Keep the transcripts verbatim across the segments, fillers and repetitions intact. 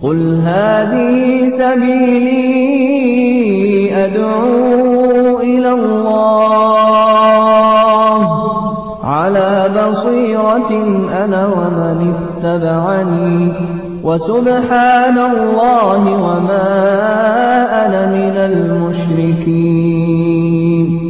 قل هذه سبيلي أدعو إلى الله على بصيرة أنا ومن اتبعني وسبحان الله وما أنا من المشركين.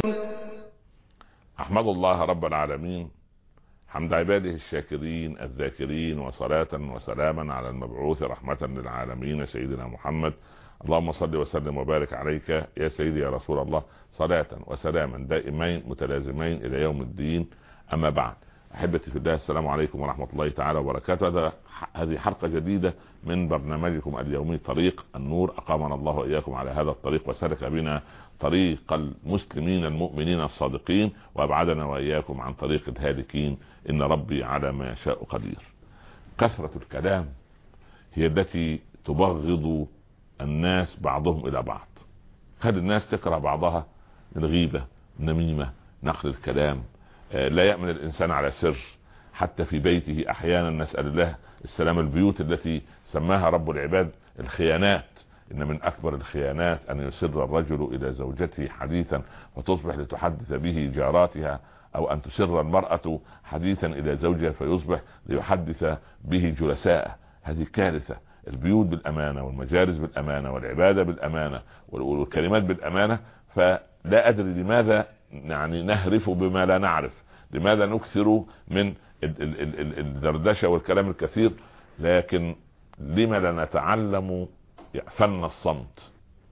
أحمد الله رب العالمين حمد عباده الشاكرين الذاكرين، وصلاة وسلاما على المبعوث رحمة للعالمين سيدنا محمد. اللهم صل وسلم وبارك عليك يا سيدي يا رسول الله، صلاة وسلاما دائمين متلازمين إلى يوم الدين. أما بعد، أحبتي في الله، السلام عليكم ورحمة الله تعالى وبركاته. هذا هذه حلقة جديدة من برنامجكم اليومي طريق النور. أقامنا الله وإياكم على هذا الطريق وسلك بنا طريق المسلمين المؤمنين الصادقين، وأبعدنا وإياكم عن طريق الهالكين. إن ربي على ما يشاء قدير. كثرة الكلام هي التي تبغض الناس بعضهم إلى بعض. خلي الناس تكره بعضها من الغيبة، النميمة، نقل الكلام. لا يأمن الإنسان على سر حتى في بيته. أحيانا نسأل الله السلام. البيوت التي سماها رب العباد الخيانات، إن من أكبر الخيانات أن يسر الرجل إلى زوجته حديثا وتصبح لتحدث به جاراتها، أو أن تسر المرأة حديثا إلى زوجها فيصبح ليحدث به جلساءه. هذه كارثة. البيوت بالأمانة، والمجالس بالأمانة، والعبادة بالأمانة، والكلمات بالأمانة. فلا أدري لماذا يعني نهرف بما لا نعرف، لماذا نكثر من الدردشة والكلام الكثير، لكن لما لا نتعلم فن الصمت.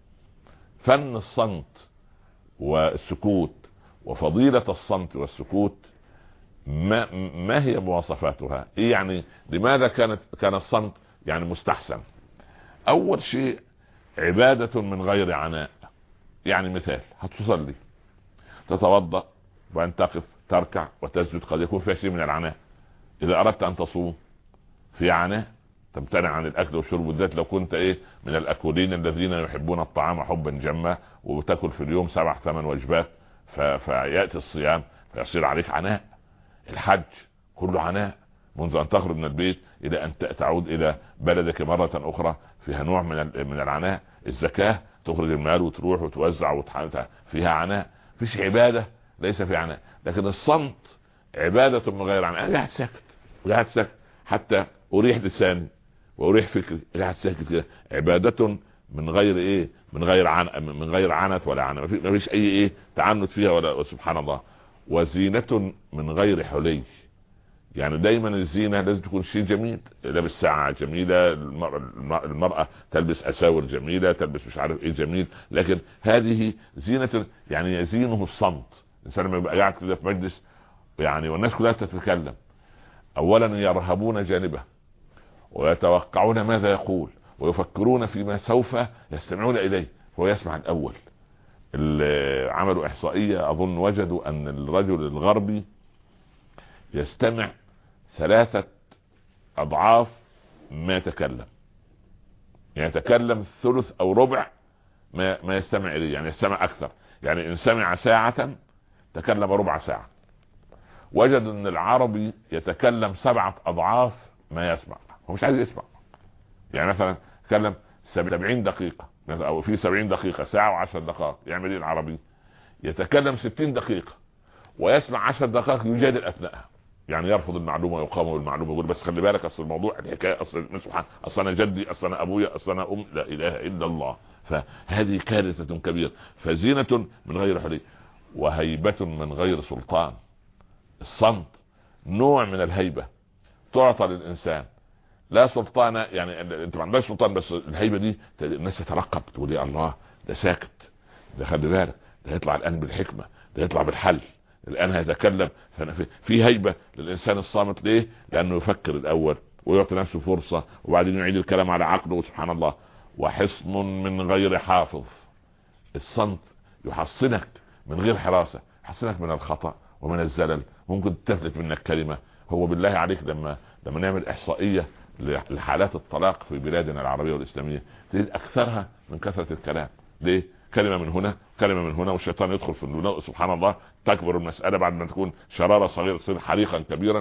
فن الصمت والسكوت وفضيلة الصمت والسكوت، ما, ما هي مواصفاتها؟ إيه يعني لماذا كانت كان الصمت يعني مستحسن؟ أول شيء عبادة من غير عناء. يعني مثال، هتصلي تتوضأ وأن تقف تركع وتسجد، قد يكون فيها شيء من العناء. إذا أردت أن تصوم في عناء، تمتنع عن الأكل والشرب، بالذات لو كنت إيه من الأكلين الذين يحبون الطعام حبا جما، وتأكل في اليوم سبع ثمان وجبات، فيأتي الصيام فيصير عليك عناء. الحج كله عناء، منذ أن تخرج من البيت إلى أن تعود إلى بلدك مرة أخرى فيها نوع من من العناء. الزكاة تخرج المال وتروح وتوزع وتحالتها، فيها عناء. فيش عبادة ليس في عناء. لكن الصمت عبادة من غير عناء. قاعد ساكت، قاعد ساكت حتى أريح لساني وأريح فكري، قاعد ساكت كده. عبادة من غير ايه من غير عن من غير عنت ولا عنت، ما فيش اي ايه تعنت فيها ولا. سبحان الله. وزينة من غير حلي. يعني دايما الزينة لازم تكون شيء جميل، لابس ساعة جميلة، المرأة تلبس اساور جميلة، تلبس مش عارف ايه جميل، لكن هذه زينة يعني يزينه الصمت. الانسان لما يبقى قاعد كده في مجلس يعني والناس كلها تتكلم، اولا يرهبون جانبه ويتوقعون ماذا يقول ويفكرون فيما سوف يستمعون إليه، هو يسمع الأول. عملوا إحصائية أظن وجدوا أن الرجل الغربي يستمع ثلاثة أضعاف ما يتكلم. يعني يتكلم ثلث أو ربع ما, ما يستمع إليه، يعني يستمع أكثر. يعني إن سمع ساعة تكلم ربع ساعة. وجدوا أن العربي يتكلم سبعة أضعاف ما يسمع، هو مش عايز يسمع. يعني مثلا تكلم سبعين دقيقة او في سبعين دقيقة ساعة وعشر دقائق، يعمل ايه العربي؟ يتكلم ستين دقيقة ويسمع عشر دقائق يجادل اثناءها، يعني يرفض المعلومة ويقاوم بالمعلومة، يقول بس خلي بالك اصل الموضوع الحكاية اصل سبحان اصل انا جدي اصل انا ابويا اصل انا ام، لا اله الا الله. فهذه كارثة كبيرة. فزينة من غير حلي وهيبة من غير سلطان. الصمت نوع من الهيبة تعطى للإنسان، لا سلطان. يعني انت ما عندكش سلطان، بس الهيبة دي الناس تترقب، تقول يا الله ده ساكت، ده خلي بالك ده يطلع الآن بالحكمة، ده يطلع بالحل، الآن هيتكلم. في هيبة للإنسان الصامت. ليه؟ لأنه يفكر الأول ويعطي نفسه فرصة وبعدين يعيد الكلام على عقله. سبحان الله. وحصن من غير حافظ. الصمت يحصنك من غير حراسة، يحصنك من الخطأ ومن الزلل. ممكن تفلت منك كلمة. هو بالله عليك لما لما نعمل إحصائية لحالات الطلاق في بلادنا العربية والإسلامية تجد أكثرها من كثرة الكلام. ليه؟ كلمة من هنا كلمة من هنا والشيطان يدخل في النور. سبحان الله. تكبر المسألة بعد ما تكون شرارة صغيرة تصير حريقا كبيرا.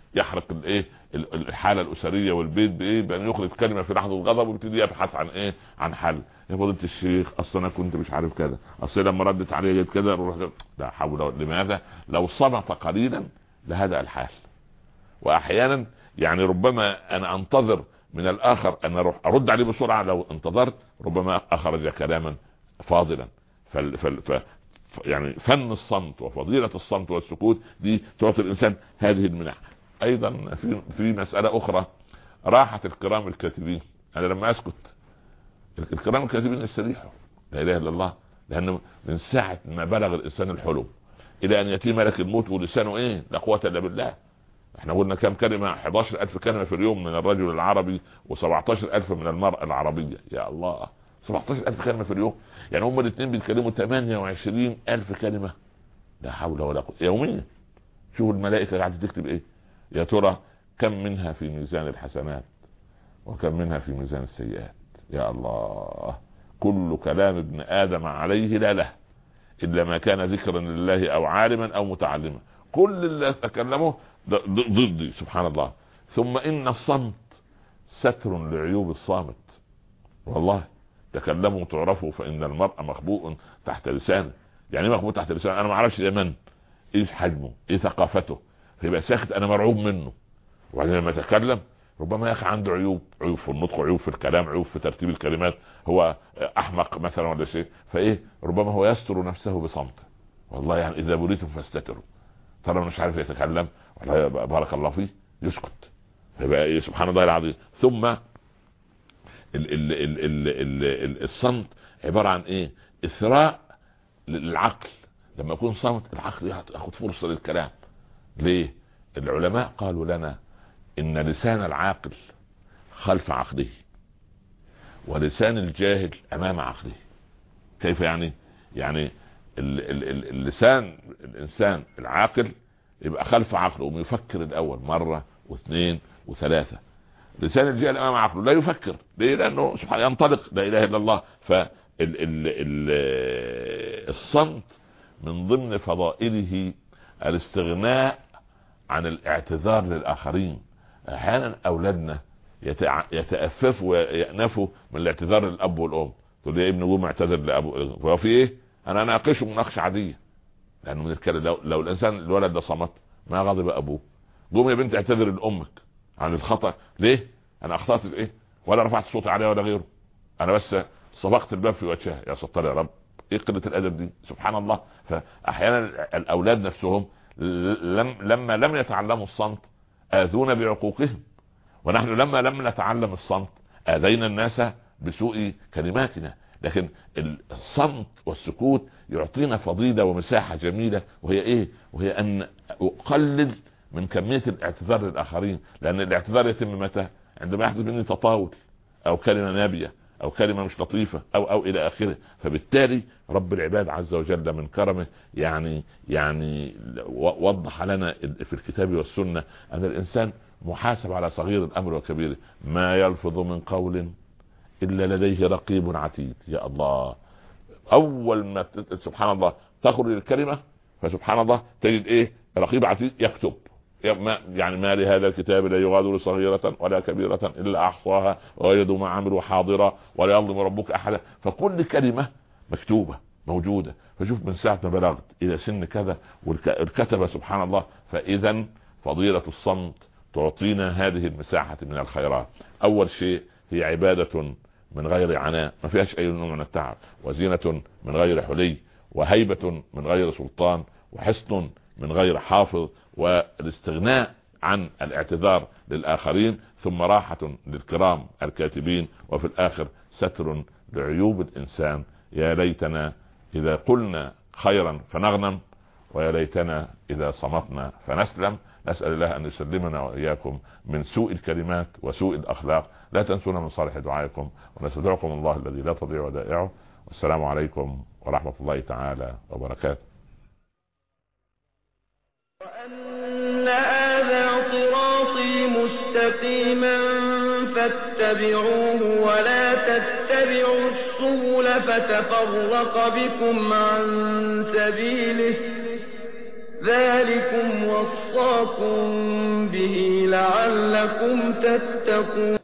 يحرق الايه الحاله الاسريه والبيت بايه، بان يخرج كلمه في لحظه غضب ويبتدي يبحث عن ايه عن حل. يا فضيله الشيخ اصل انا كنت مش عارف كذا، اصل لما ردت عليه جت كذا، روح. لا حول. لماذا؟ لو صمت قليلا لهدأ الحال. واحيانا يعني ربما انا انتظر من الاخر ان اروح ارد عليه بسرعه، لو انتظرت ربما اخرج كلاما فاضلا. فال فال ف يعني فن الصمت وفضيله الصمت والسكوت دي تعطي الانسان هذه المنح. ايضا في في مساله اخرى، راحه الكرام الكاتبين. انا لما اسكت الكرام الكاتبين يستريحوا، لا اله الا الله. لانه من ساعه ما بلغ الانسان الحلم الى ان ياتي ملك الموت ولسانه ايه لا قوه الا بالله. احنا قلنا كم كلمه؟ احد عشر ألف كلمه في اليوم من الرجل العربي وسبعة عشر ألف من المرأة العربيه. يا الله، سبعة عشر ألف كلمه في اليوم، يعني هم الاثنين بيتكلموا ثمانية وعشرين ألف كلمه. لا حول ولا قوه يوميا. شوفوا الملائكه قاعده تكتب ايه. يا ترى كم منها في ميزان الحسنات وكم منها في ميزان السيئات؟ يا الله. كل كلام ابن ادم عليه لا له الا ما كان ذكرا لله او عالما او متعلما. كل اللي تكلمه ضدي سبحان الله. ثم ان الصمت ستر لعيوب الصامت. والله تكلموا تعرفوا فان المرء مخبوء تحت لسانه. يعني ايه مخبوء تحت لسانه؟ انا ما اعرفش ده من ايه حجمه ايه ثقافته، فيبقى ساكت انا مرعوب منه. وبعدين لما يتكلم ربما يا اخي عنده عيوب، عيوب في النطق، عيوب في الكلام، عيوب في ترتيب الكلمات، هو احمق مثلا ولا شيء، فايه ربما هو يستر نفسه بصمته. والله يعني اذا بريتم فاستتروا. ترى مش عارف يتكلم ولا بارك الله فيه يسكت، يبقى إيه سبحان الله العظيم. ثم ال ال ال ال ال الصمت عباره عن ايه؟ اثراء للعقل. لما يكون صمت العقل ياخذ فرصه للكلام. ليه؟ العلماء قالوا لنا ان لسان العاقل خلف عقله ولسان الجاهل امام عقله. كيف يعني؟ يعني اللسان الانسان العاقل يبقى خلف عقله ويفكر الاول مره واثنين وثلاثه. لسان الجاهل امام عقله لا يفكر. ليه؟ لانه سبحانه ينطلق لا اله الا الله. فالصمت من ضمن فضائله الاستغناء عن الاعتذار للاخرين. احيانا اولادنا يتأففوا ويأنفوا من الاعتذار للاب والام. تقول لي يا ابني قوم اعتذر لابو، هو في ايه؟ انا اناقشه مناقشه عاديه. لانه من الكلام لو, لو الانسان الولد ده صمت ما غضب ابوه. قوم يا بنت اعتذر لامك عن الخطا. ليه؟ انا اخطات في ايه؟ ولا رفعت صوتي عليها ولا غيره، انا بس صفقت الباب في وجهها. يا ستار يا رب، ايه قله الادب دي سبحان الله. فاحيانا الاولاد نفسهم لم لما لم يتعلموا الصمت اذونا بعقوقهم، ونحن لما لم نتعلم الصمت اذينا الناس بسوء كلماتنا. لكن الصمت والسكوت يعطينا فضيلة ومساحة جميلة، وهي ايه؟ وهي ان اقلل من كمية الاعتذار للاخرين. لان الاعتذار يتم متى؟ عندما يحدث مني تطاول او كلمة نابية او كلمة مش لطيفة او او الى اخره. فبالتالي رب العباد عز وجل من كرمه يعني يعني وضح لنا في الكتاب والسنة ان الانسان محاسب على صغير الامر وكبيره. ما يلفظ من قول الا لديه رقيب عتيد. يا الله، اول ما سبحان الله تخرج الكلمة فسبحان الله تجد ايه؟ رقيب عتيد يكتب. يعني ما لهذا الكتاب لا يغادر صغيرة ولا كبيرة الا احصاها ووجدوا ما عملوا حاضرا ولا يظلم ربك احدا. فكل كلمة مكتوبة موجودة. فشوف من ساعة ما بلغت الى سن كذا والكتبة سبحان الله. فاذا فضيلة الصمت تعطينا هذه المساحة من الخيرات. اول شيء هي عبادة من غير عناء، ما فيهاش اي نوع من التعب، وزينة من غير حلي، وهيبة من غير سلطان، وحصن من غير حافظ، والاستغناء عن الاعتذار للاخرين، ثم راحة للكرام الكاتبين، وفي الاخر ستر لعيوب الانسان. يا ليتنا اذا قلنا خيرا فنغنم، ويا ليتنا اذا صمتنا فنسلم. نسأل الله ان يسلمنا واياكم من سوء الكلمات وسوء الاخلاق. لا تنسونا من صالح دعائكم، ونستودعكم الله الذي لا تضيع ودائعه. والسلام عليكم ورحمة الله تعالى وبركاته. وأن هذا صراطي مستقيما فاتبعوه ولا تتبعوا السبل فتفرق بكم عن سبيله ذلكم وصاكم به لعلكم تتقون